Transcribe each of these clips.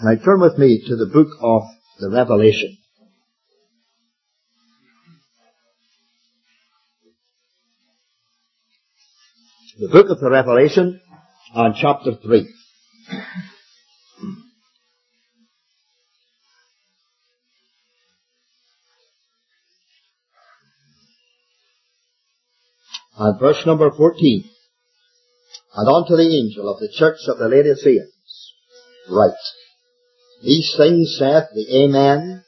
Now turn with me to the book of the Revelation. The book of the Revelation and chapter 3. And verse number 14. And unto the angel of the church of the Laodiceans write, These things saith the Amen,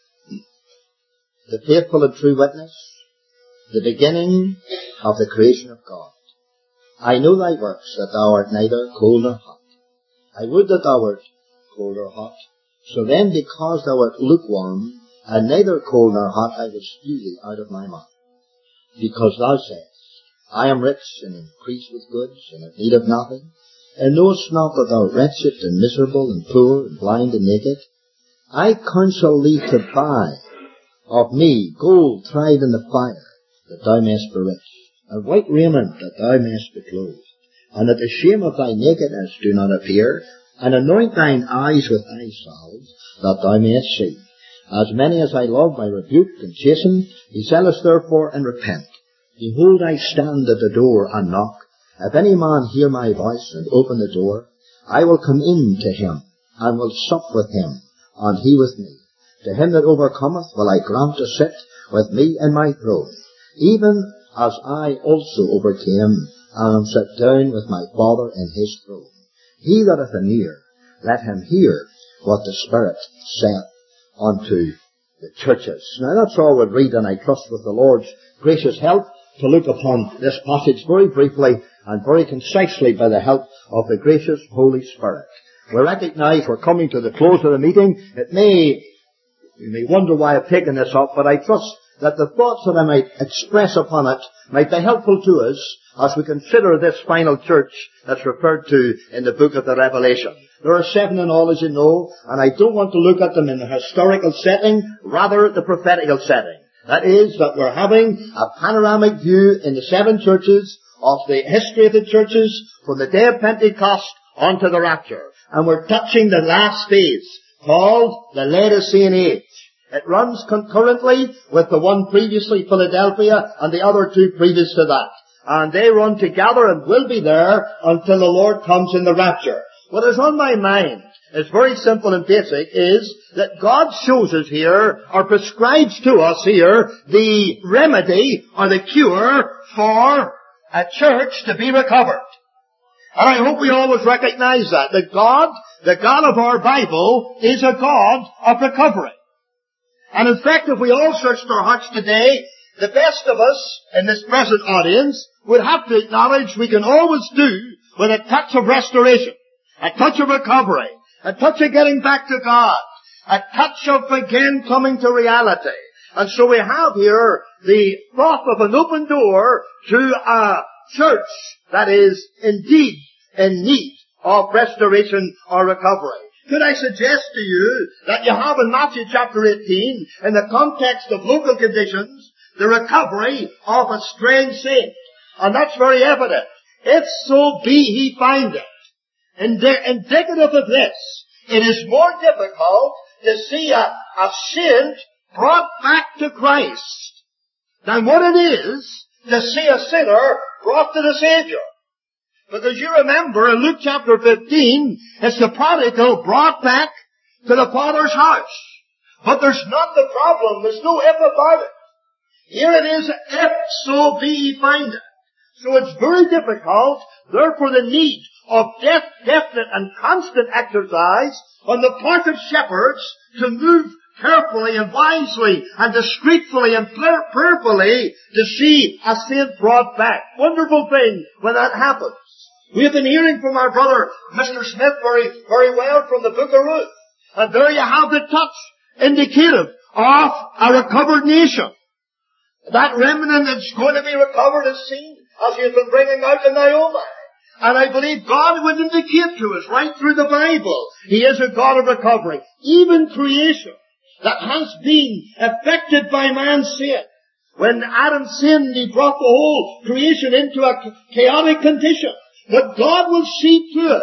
the faithful and true witness, the beginning of the creation of God. I know thy works, that thou art neither cold nor hot. I would that thou wert cold or hot. So then, because thou art lukewarm, and neither cold nor hot, I will spew thee out of my mouth. Because thou sayest, I am rich, and increase with goods, and have need of nothing, and knowest not that thou art wretched, and miserable, and poor, and blind, and naked. I counsel thee to buy of me gold tried in the fire, that thou mayest be rich, and white raiment, that thou mayest be clothed, and that the shame of thy nakedness do not appear, and anoint thine eyes with eye salve, that thou mayest see. As many as I love I rebuke and chasten. Be zealous therefore and repent. Behold, I stand at the door and knock. If any man hear my voice and open the door, I will come in to him, and will sup with him, and he with me. To him that overcometh will I grant to sit with me in my throne, even as I also overcame, and am set down with my Father in his throne. He that hath an ear, let him hear what the Spirit saith unto the churches. Now that's all we'll read, and I trust with the Lord's gracious help to look upon this passage very briefly and very concisely by the help of the gracious Holy Spirit. We recognize we're coming to the close of the meeting. You may wonder why I've taken this up, but I trust that the thoughts that I might express upon it might be helpful to us as we consider this final church that's referred to in the book of the Revelation. There are 7 in all, as you know, and I don't want to look at them in the historical setting, rather the prophetical setting. That is, that we're having a panoramic view in the 7 churches of the history of the churches from the day of Pentecost onto the rapture. And we're touching the last phase, called the Laodicean age. It runs concurrently with the one previously, Philadelphia, and the other 2 previous to that. And they run together and will be there until the Lord comes in the rapture. What is on my mind is very simple and basic, is that God shows us here, or prescribes to us here, the remedy or the cure for a church to be recovered. And I hope we always recognize that God, the God of our Bible, is a God of recovery. And in fact, if we all searched our hearts today, the best of us in this present audience would have to acknowledge we can always do with a touch of restoration, a touch of recovery, a touch of getting back to God, a touch of again coming to reality. And so we have here the thought of an open door to a church that is indeed in need of restoration or recovery. Could I suggest to you that you have in Matthew chapter 18, in the context of local conditions, the recovery of a strange saint? And that's very evident. If so be he find it. Indicative of this, it is more difficult to see a saint brought back to Christ than what it is to see a sinner brought to the Savior. Because you remember in Luke chapter 15, it's the prodigal brought back to the Father's house. But there's not the problem. There's no if about it. Here it is, if so be he find it. So it's very difficult, therefore the need of definite and constant exercise on the part of shepherds to move carefully and wisely and discreetly and prayerfully to see a saint brought back. Wonderful thing when that happens. We have been hearing from our brother, Mr. Smith, very well from the book of Ruth. And there you have the touch indicative of a recovered nation. That remnant that's going to be recovered is seen as he has been bringing out in Naomi. And I believe God would indicate to us right through the Bible, He is a God of recovery. Even creation that has been affected by man's sin. When Adam sinned, he brought the whole creation into a chaotic condition. But God will see to it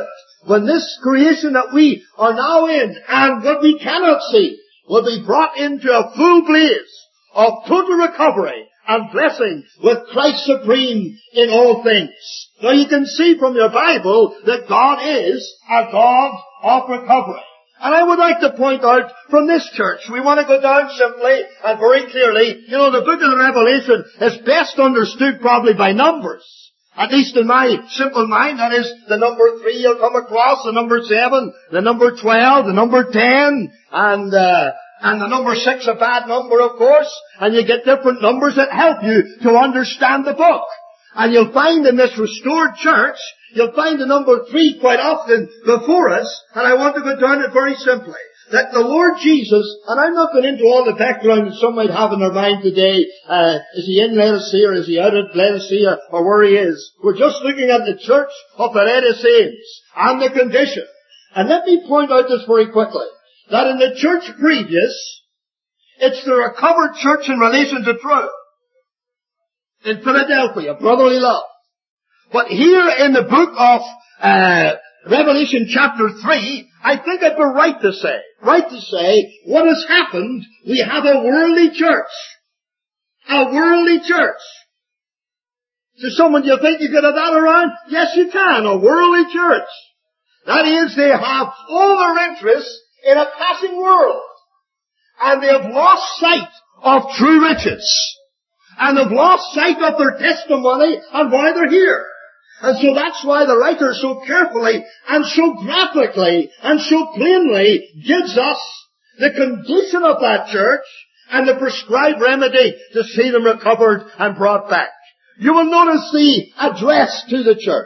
when this creation that we are now in and what we cannot see will be brought into a full blaze of total recovery and blessing with Christ supreme in all things. Now you can see from your Bible that God is a God of recovery. And I would like to point out from this church, we want to go down simply and very clearly, you know, the book of the Revelation is best understood probably by numbers. At least in my simple mind, that is the number 3 you'll come across, the number 7, the number 12, the number 10, and the number 6 a bad number, of course, and you get different numbers that help you to understand the book. And you'll find in this restored church, you'll find the number 3 quite often before us, and I want to go down it very simply. That the Lord Jesus, and I'm not going into all the background that some might have in their mind today, is he in Laodicea or is he out at Laodicea or where he is? We're just looking at the church of the Laodiceans and the condition. And let me point out this very quickly. That in the church previous, it's the recovered church in relation to truth. In Philadelphia, brotherly love. But here in the book of Revelation chapter 3, I think I'd be right to say, what has happened, we have a worldly church. A worldly church. So someone, do you think you could have that around? Yes, you can. A worldly church. That is, they have all their interests in a passing world. And they have lost sight of true riches. And they've lost sight of their testimony and why they're here. And so that's why the writer so carefully and so graphically and so plainly gives us the condition of that church and the prescribed remedy to see them recovered and brought back. You will notice the address to the church.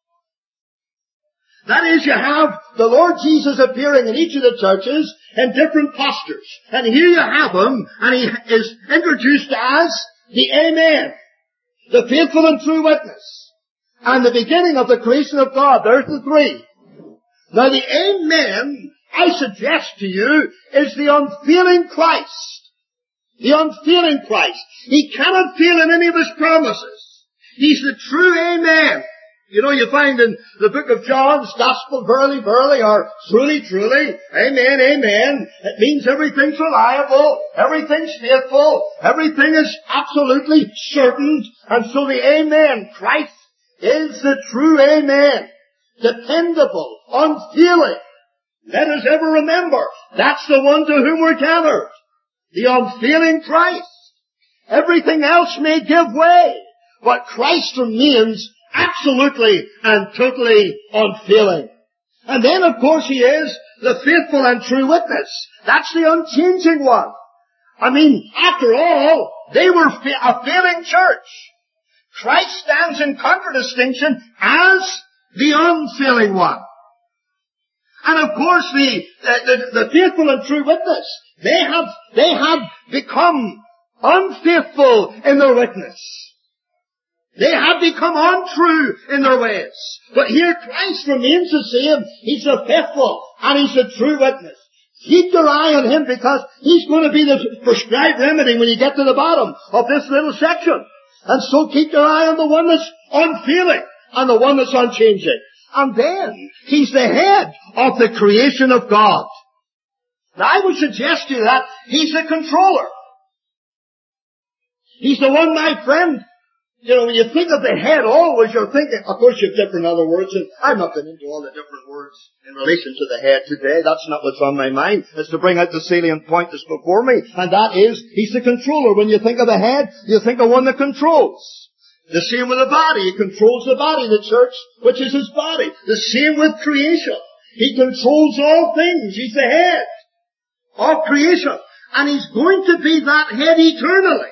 That is, you have the Lord Jesus appearing in each of the churches in different postures. And here you have him, and he is introduced as the Amen, the faithful and true witness. And the beginning of the creation of God. There's the 3. Now the Amen, I suggest to you, is the unfailing Christ. The unfailing Christ. He cannot fail in any of his promises. He's the true Amen. You know, you find in the book of John's Gospel, verily, verily, or truly, truly, amen, amen. It means everything's reliable, everything's faithful, everything is absolutely certain. And so the Amen, Christ, is the true Amen. Dependable, unfailing. Let us ever remember, that's the one to whom we're gathered. The unfailing Christ. Everything else may give way, but Christ remains absolutely and totally unfailing. And then, of course, he is the faithful and true witness. That's the unchanging one. I mean, after all, they were a failing church. Christ stands in contradistinction as the unfailing one. And of course, the faithful and true witness, they have become unfaithful in their witness. They have become untrue in their ways. But here Christ remains the same. He's the faithful and he's the true witness. Keep your eye on him because he's going to be the prescribed remedy when you get to the bottom of this little section. And so keep your eye on the one that's unfailing and the one that's unchanging. And then he's the head of the creation of God. Now I would suggest to you that he's the controller. He's the one, my friend. You know, when you think of the head, always you're thinking, of course you have different other words, and I'm not going into all the different words in relation to the head today. That's not what's on my mind. It's to bring out the salient point that's before me, and that is, he's the controller. When you think of the head, you think of one that controls. The same with the body. He controls the body, the church, which is his body. The same with creation. He controls all things. He's the head of creation. And he's going to be that head eternally.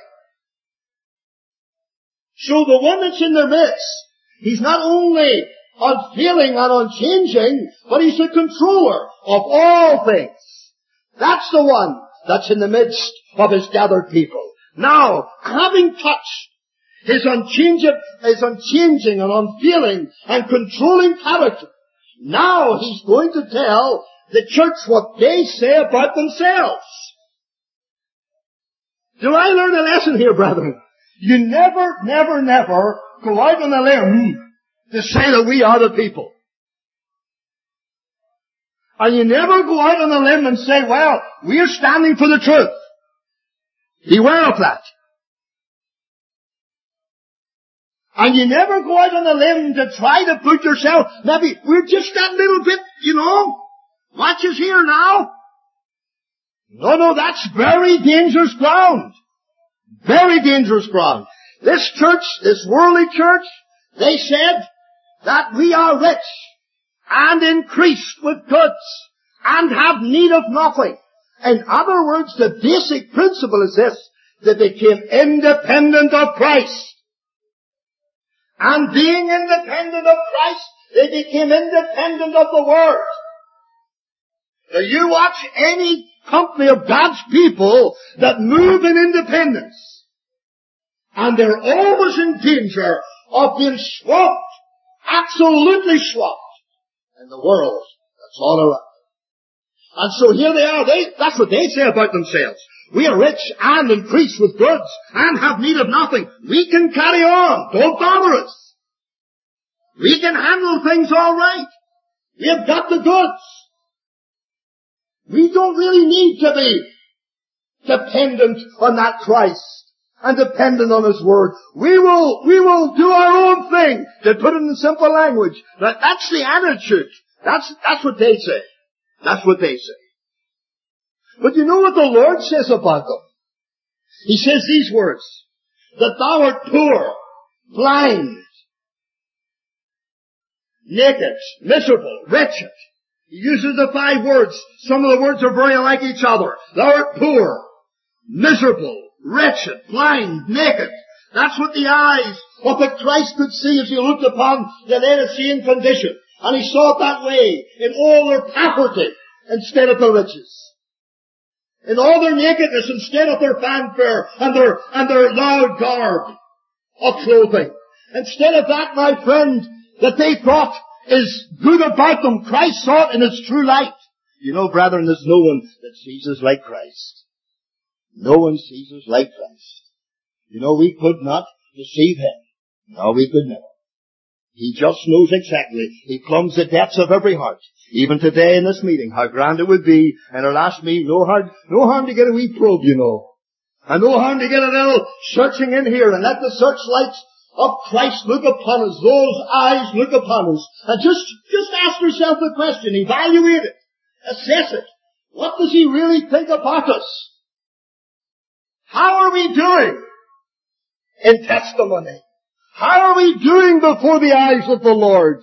So the one that's in their midst, he's not only unfailing and unchanging, but he's the controller of all things. That's the one that's in the midst of his gathered people. Now, having touched his unchanging and unfailing and controlling character, now he's going to tell the church what they say about themselves. Do I learn a lesson here, brethren? You never, never, never go out on a limb to say that we are the people. And you never go out on a limb and say, well, we're standing for the truth. Beware of that. And you never go out on a limb to try to put yourself, maybe, we're just that little bit, watch us here now. No, that's very dangerous ground. Very dangerous ground. This church, this worldly church, they said that we are rich and increased with goods and have need of nothing. In other words, the basic principle is this: they became independent of Christ. And being independent of Christ, they became independent of the Word. Now you watch any company of God's people that move in independence, and they're always in danger of being swamped, absolutely swamped, in the world that's all around. And so here they are, that's what they say about themselves. We are rich and increased with goods and have need of nothing. We can carry on. Don't bother us. We can handle things all right. We have got the goods. We don't really need to be dependent on that Christ and dependent on His Word. We will do our own thing, to put it in simple language. Now, that's the attitude. That's what they say. That's what they say. But you know what the Lord says about them? He says these words: that thou art poor, blind, naked, miserable, wretched. He uses the 5 words. Some of the words are very like each other. Thou art poor, miserable, wretched, blind, naked. That's what the eyes of the Christ could see as He looked upon the Laodicean condition. And He saw it that way in all their poverty instead of the riches. In all their nakedness instead of their fanfare and their loud garb of clothing. Instead of that, my friend, that they thought is good about them, Christ saw it in its true light. You know, brethren, there's no one that sees us like Christ. No one sees us like Christ. You know, we could not deceive Him. No, we could never. He just knows exactly. He plumbs the depths of every heart. Even today in this meeting, how grand it would be in our last meeting. No harm to get a wee probe, you know. And no harm to get a little searching in here and let the searchlights of Christ look upon us. Those eyes look upon us. And just ask yourself the question. Evaluate it. Assess it. What does He really think about us? How are we doing in testimony? How are we doing before the eyes of the Lord?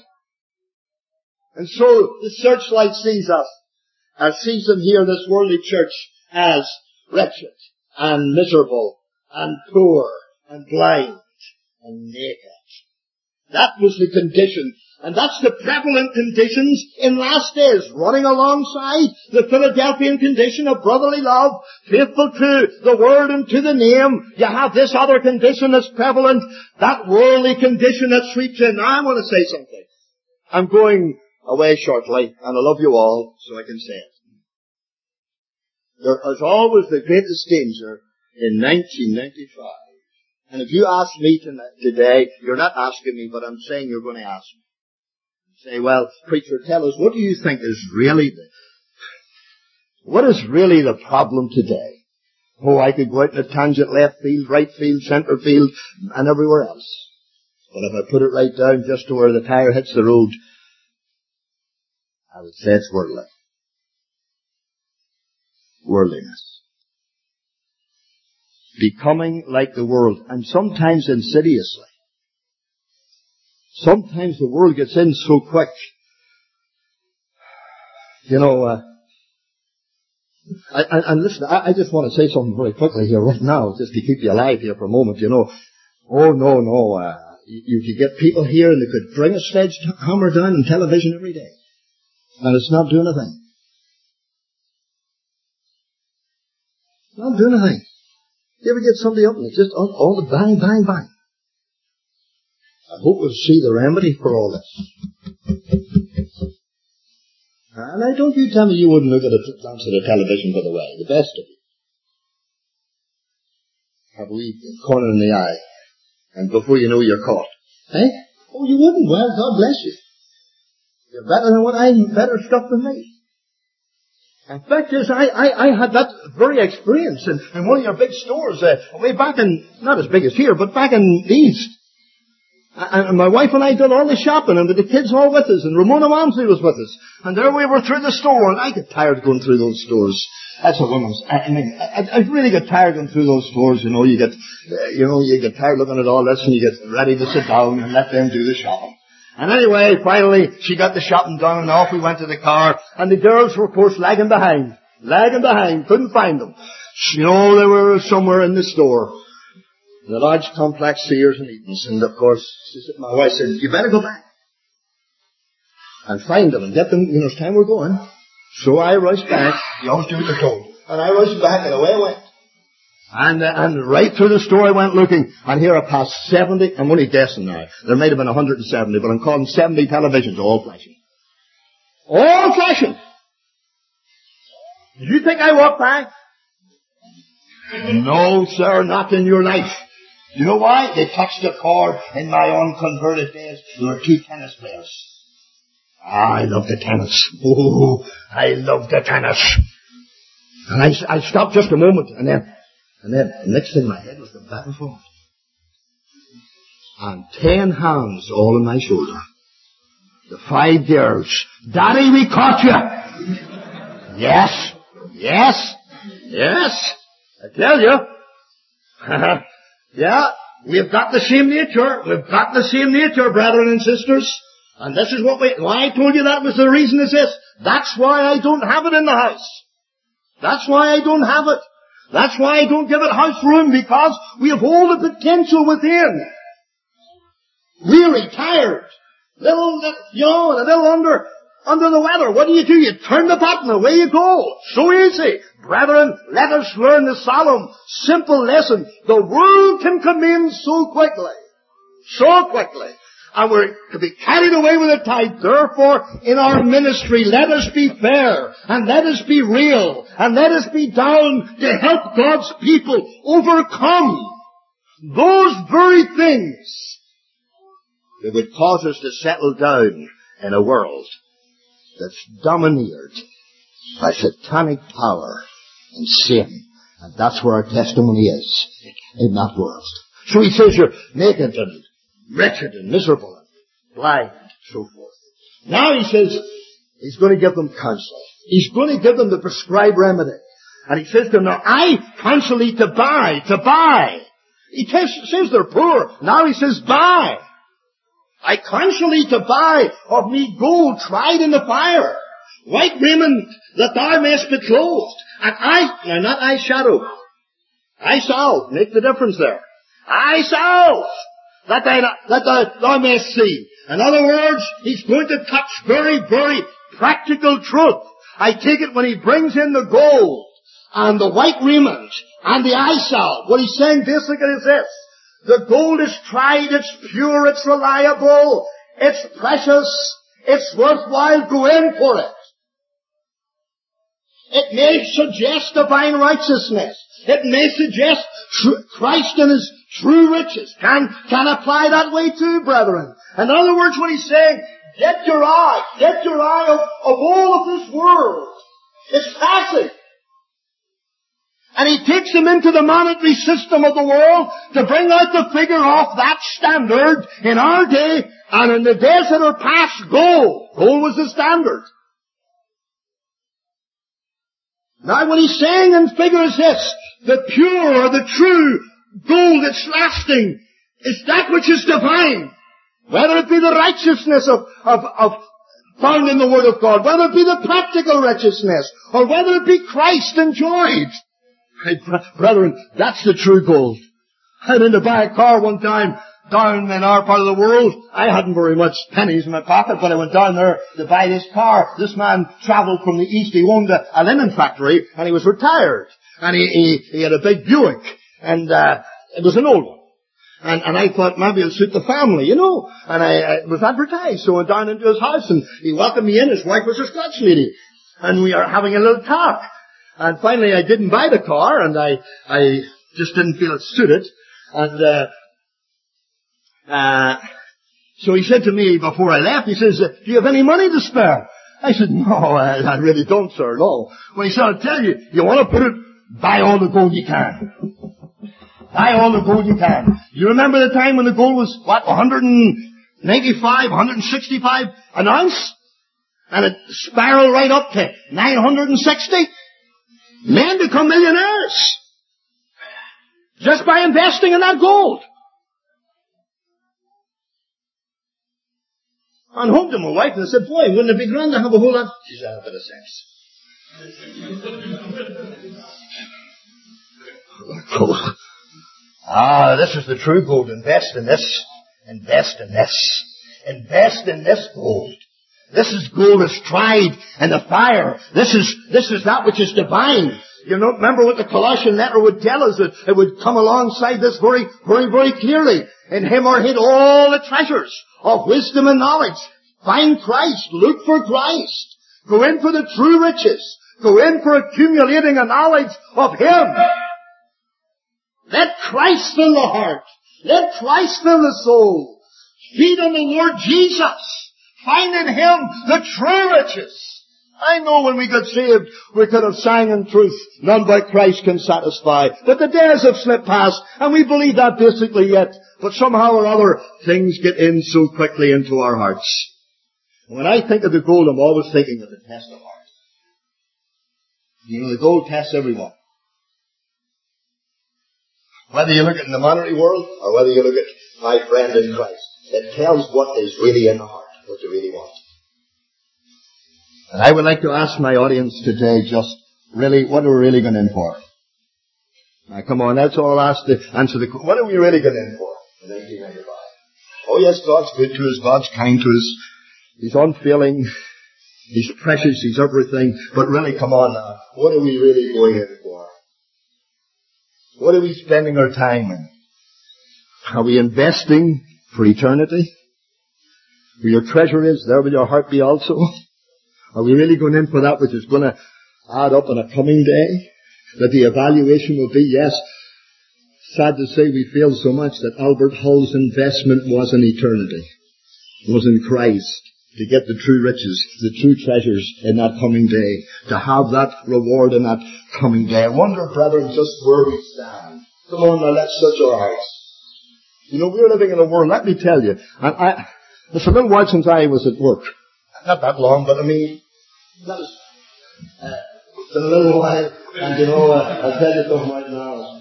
And so the searchlight sees us, and sees them here in this worldly church as wretched and miserable and poor and blind and naked. That was the condition. And that's the prevalent conditions in last days, running alongside the Philadelphian condition of brotherly love, faithful to the Word and to the name. You have this other condition that's prevalent, that worldly condition that sweeps in. Now I want to say something. I'm going away shortly, and I love you all, so I can say it. There is always the greatest danger in 1995. And if you ask me today, you're not asking me, but I'm saying you're going to ask me. Say, well, preacher, tell us, what do you think is really the problem today? Oh, I could go out in a tangent, left field, right field, center field, and everywhere else. But if I put it right down just to where the tire hits the road, I would say it's worldly. Worldliness. Becoming like the world, and sometimes insidiously. Sometimes the world gets in so quick. You know, and listen, I just want to say something very quickly here right now, just to keep you alive here for a moment, you know. Oh, no, you could get people here and they could bring a sledgehammer down on television every day. And it's not doing a thing. Not doing a thing. You ever get somebody up and it's just all the bang, bang, bang. I hope we'll see the remedy for all this. And don't you tell me you wouldn't look at a glance at the television, by the way, the best of you. Have a wee corner in the eye, and before you know you're caught. Eh? Oh, you wouldn't? Well, God bless you. You're better stuff than me. In fact is, I had that very experience in one of your big stores, way back in, not as big as here, but back in the East. And my wife and I did all the shopping, and with the kids all with us, and Ramona Walmsley was with us. And there we were through the store, and I get tired of going through those stores. That's a woman's, I really get tired going through those stores, you get tired looking at all this, and you get ready to sit down and let them do the shopping. And anyway, finally, she got the shopping done, and off we went to the car, and the girls were, of course, lagging behind, couldn't find them. They were somewhere in the store. The large complex Sears and Eaton's, and of course, my wife said, you better go back and find them and get them, it's time we're going. So I rushed back, you always do what you're told, and I rushed back and away I went. And right through the store I went looking, and here I passed 70, I'm only guessing now, there might have been 170, but I'm calling 70 televisions, all flashing. All flashing! Did you think I walked by? No, sir, not in your life. You know why? They touched a chord in my unconverted days. There were 2 tennis players. I love the tennis. Oh, I love the tennis. And I stopped just a moment, and then the next thing my head was going back and forth. And 10 hands all on my shoulder. The 5 girls. Daddy, we caught you. Yes. I tell you. Yeah, we've got the same nature, brethren and sisters. And this is why I told you that was the reason is this. That's why I don't have it in the house. That's why I don't have it. That's why I don't give it house room, because we have all the potential within. Weary, tired, a little under the weather. What do? You turn the button, away you go. So easy. Brethren, let us learn the solemn, simple lesson. The world can come in so quickly. And we're to be carried away with the tide. Therefore, in our ministry, let us be fair, and let us be real, and let us be down to help God's people overcome those very things that would cause us to settle down in a world that's domineered by satanic power and sin. And that's where our testimony is, in that world. So he says you're naked and wretched and miserable and blind and so forth. Now he says he's going to give them counsel. He's going to give them the prescribed remedy. And he says to them, now I counsel thee to buy. He says they're poor. Now he says buy. I counsel thee to buy of me gold tried in the fire, white raiment that thou mayest be clothed, and not eyeshadow. Eye salve, make the difference there. Eye salve, that thou mayest see. In other words, he's going to touch very, very practical truth. I take it when he brings in the gold and the white raiment and the eye salve, what he's saying basically is this. The gold is tried, it's pure, it's reliable, it's precious, it's worthwhile, go in for it. It may suggest divine righteousness. It may suggest Christ and His true riches. Can apply that way too, brethren. In other words, what he's saying, get your eye of all of this world. It's passing. And he takes them into the monetary system of the world to bring out the figure of that standard in our day, and in the days that are past, gold. Gold was the standard. Now what he's saying in figure is this, the pure or the true gold that's lasting is that which is divine. Whether it be the righteousness of found in the Word of God, whether it be the practical righteousness, or whether it be Christ enjoyed. Hey, brethren, that's the true gold. I went to buy a car one time down in our part of the world. I hadn't very much pennies in my pocket, but I went down there to buy this car. This man travelled from the east. He owned a linen factory, and he was retired. And he had a big Buick, and it was an old one. And I thought maybe it'll suit the family, you know. And it was advertised, so I went down into his house, and he welcomed me in. His wife was a Scotch lady. And we are having a little talk. And finally I didn't buy the car, and I just didn't feel it suited. And so he said to me before I left, he says, do you have any money to spare? I said, no, I really don't, sir, no. Well, he said, I'll tell you, you want to put it, buy all the gold you can. Buy all the gold you can. You remember the time when the gold was, 195, 165 an ounce? And it spiraled right up to 960? Men become millionaires. Just by investing in that gold. I went home to my wife and I said, boy, wouldn't it be grand to have a whole lot? She said, a bit of sense. This is the true gold. Invest in this. Invest in this. Invest in this gold. This is gold that's tried in the fire. This is that which is divine. You know, remember what the Colossian letter would tell us, that it would come alongside this very, very, very clearly. In Him are hid all the treasures of wisdom and knowledge. Find Christ. Look for Christ. Go in for the true riches. Go in for accumulating a knowledge of Him. Let Christ fill the heart. Let Christ fill the soul. Feed on the Lord Jesus. Find in Him the true riches. I know when we got saved, we could have sang in truth, none but Christ can satisfy. But the days have slipped past, and we believe that basically yet. But somehow or other, things get in so quickly into our hearts. When I think of the gold, I'm always thinking of the test of heart. You know, the gold tests everyone. Whether you look at it in the monetary world, or whether you look at my friend in Christ, it tells what is really in the heart, what you really want. And I would like to ask my audience today just really, what are we really going in for? Now come on, that's all I'll ask to answer the question. What are we really going in for in 1995? Oh yes, God's good to us, God's kind to us, He's unfailing, He's precious, He's everything, but really come on now, what are we really going in for? What are we spending our time in? Are we investing for eternity? Where your treasure is, there will your heart be also. Are we really going in for that which is going to add up in a coming day? That the evaluation will be, yes, sad to say we failed so much that Albert Hull's investment was in eternity. It was in Christ. To get the true riches, the true treasures in that coming day. To have that reward in that coming day. I wonder, brethren, just where we stand. Come on now, let's search our hearts. You know, we're living in a world, let me tell you, and it's a little while since I was at work. Not that long, but I mean, that was, it's been a little while, and you know, I'll tell you something right now.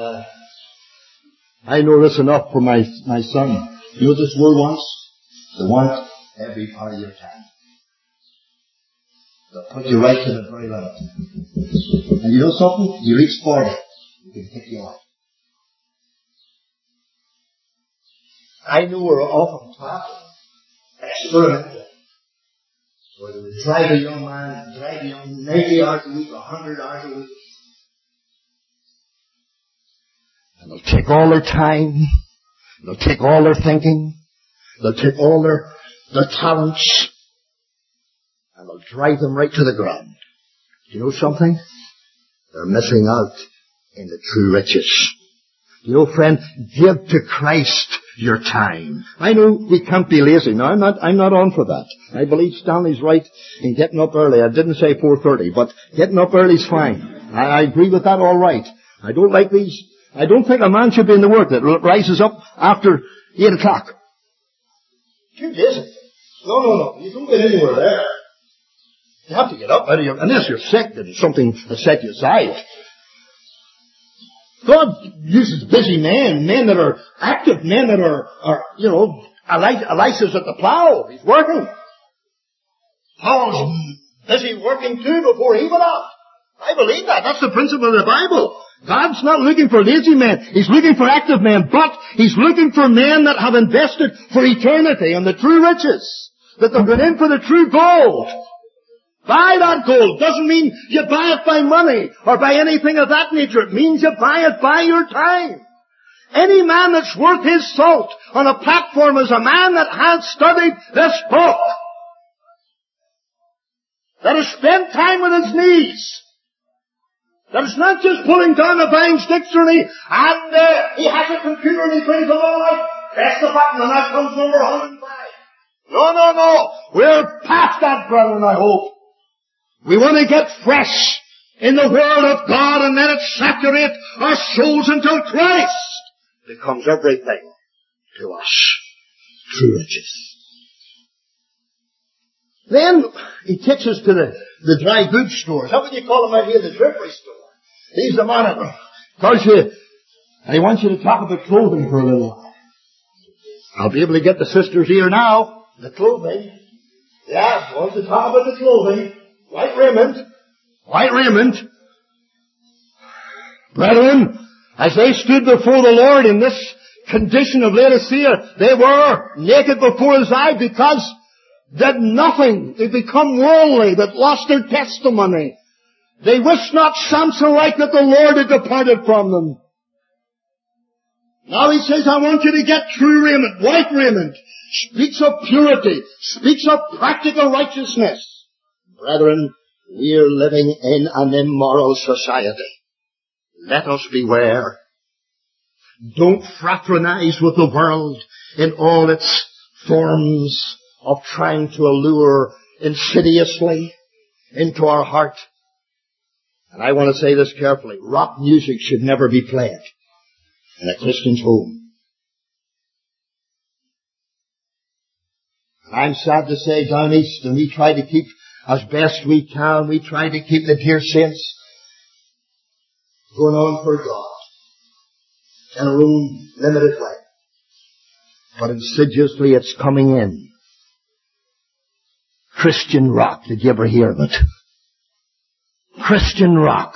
I know this enough for my son. You know what this world wants? They want every part of your time. They'll put you right to the very limit. And you know something? You reach 40, you can pick you off. I know we're often talking, experimental. Whether they drive a young man, drive a young 90 hours a week, 100 hours a week. And they'll take all their time, they'll take all their thinking, they'll take all their talents, and they'll drive them right to the ground. Do you know something? They're missing out in the true riches. You know, friend, give to Christ your time. I know we can't be lazy. Now, I'm not on for that. I believe Stanley's right in getting up early. I didn't say 4:30, but getting up early is fine. I agree with that all right. I don't like these. I don't think a man should be in the work that rises up after 8 o'clock. Too busy. No. You don't get anywhere there. You have to get up out of unless you're sick and something has set you aside. God uses busy men that are active, men that are you know, Elisha's at the plow. He's working. Paul's busy working too before he went out. I believe that. That's the principle of the Bible. God's not looking for lazy men. He's looking for active men, but He's looking for men that have invested for eternity and the true riches. That they've gone in for the true gold. Buy that gold. Doesn't mean you buy it by money or by anything of that nature. It means you buy it by your time. Any man that's worth his salt on a platform is a man that has studied this book. That has spent time with his knees. That it's not just pulling down a buying dictionary and he has a computer and he brings along like, press the button and that comes number 105. No. We're past that, brethren, I hope. We want to get fresh in the Word of God and let it saturate our souls until Christ becomes everything to us. True riches. Then he takes us to the dry goods stores. How would you call them out here? The drapery store. He's the man that tells you, and he wants you to talk about clothing for a little while. I'll be able to get the sisters here now. The clothing. Yeah, wants to talk about the clothing. White raiment. Brethren, as they stood before the Lord in this condition of Laodicea, they were naked before His eye because they'd nothing. They'd become worldly. They'd lost their testimony. They wished not Samson like that the Lord had departed from them. Now he says, I want you to get true raiment, white raiment. Speaks of purity. Speaks of practical righteousness. Brethren, we are living in an immoral society. Let us beware. Don't fraternize with the world in all its forms of trying to allure insidiously into our heart. And I want to say this carefully. Rock music should never be played in a Christian's home. And I'm sad to say down east, and we try to keep as best we can, we try to keep the dear saints going on for God in our own limited way. But insidiously it's coming in. Christian rock, did you ever hear of it? Christian rock.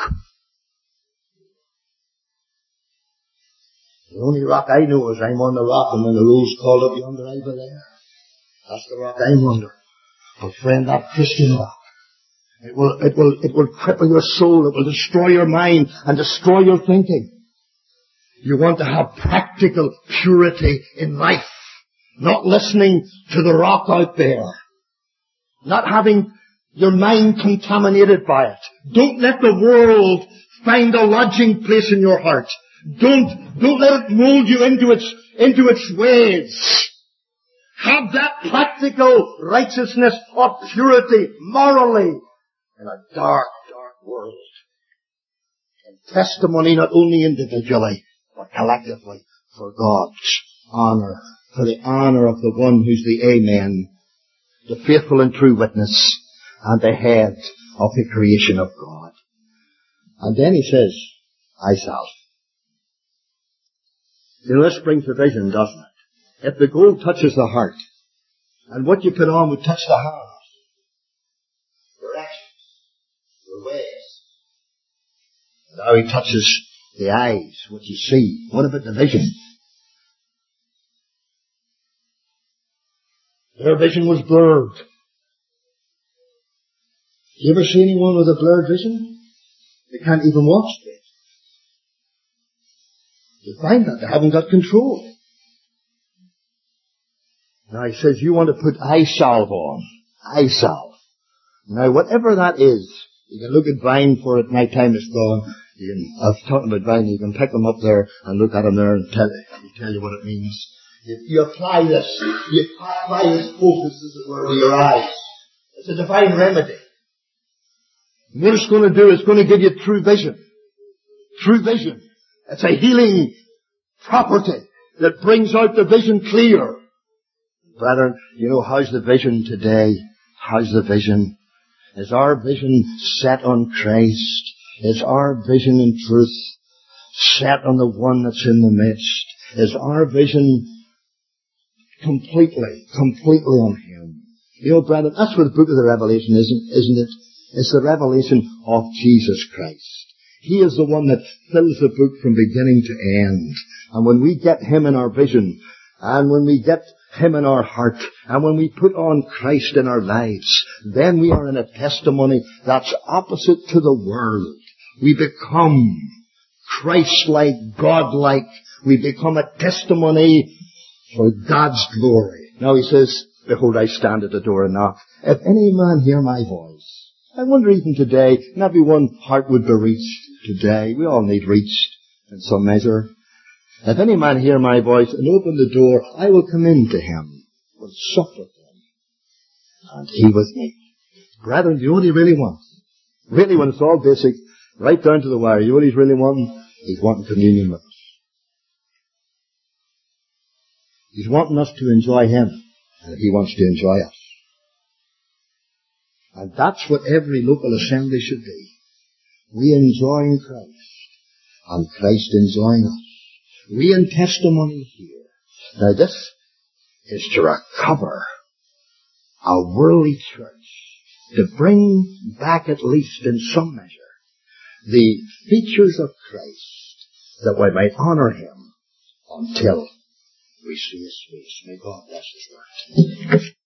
The only rock I know is I'm on the rock, and when the roll's called up yonder, I'll be there. That's the rock I'm under. But friend, that Christian rock, it will cripple your soul, it will destroy your mind and destroy your thinking. You want to have practical purity in life, not listening to the rock out there, not having your mind contaminated by it. Don't let the world find a lodging place in your heart. Don't let it mold you into its ways. Have that practical righteousness of purity morally in a dark, dark world. And testimony not only individually, but collectively for God's honor, for the honor of the one who's the Amen, the faithful and true witness, and the head of the creation of God. And then he says, I shall. You know, this brings the vision, doesn't it? If the gold touches the heart, and what you put on would touch the hands, your actions, your ways. Now he touches the eyes, what you see. What about the vision? Their vision was blurred. You ever see anyone with a blurred vision? They can't even walk straight. You find that they haven't got control. Now he says, you want to put eye salve on. Eye salve. Now whatever that is, you can look at Vine for it, my time is gone. I was talking about Vine, you can pick them up there and look at them there and tell you what it means. You apply this focus, as it were, to your eyes. It's a divine remedy. What it's going to do is going to give you true vision. True vision. It's a healing property that brings out the vision clear. Brethren, you know, how's the vision today? How's the vision? Is our vision set on Christ? Is our vision in truth set on the one that's in the midst? Is our vision completely on Him? You know, brethren, that's what the book of the Revelation isn't it? It's the revelation of Jesus Christ. He is the one that fills the book from beginning to end. And when we get Him in our vision, and when we get Him in our heart, and when we put on Christ in our lives, then we are in a testimony that's opposite to the world. We become Christ-like, God-like. We become a testimony for God's glory. Now he says, behold, I stand at the door and knock. If any man hear my voice, I wonder even today, not every one heart would be reached today. We all need reached in some measure. If any man hear my voice and open the door, I will come in to him, will sup with him, and He with me. Brethren, do you know what He really wants? Really, when it's all basic, right down to the wire, you know what He's really wanting? He's wanting communion with us. He's wanting us to enjoy Him, and He wants to enjoy us. And that's what every local assembly should be. We enjoying Christ, and Christ enjoying us. We in testimony here. Now this is to recover a worldly church, to bring back at least in some measure the features of Christ, that we might honor Him until we see His face. May God bless His word.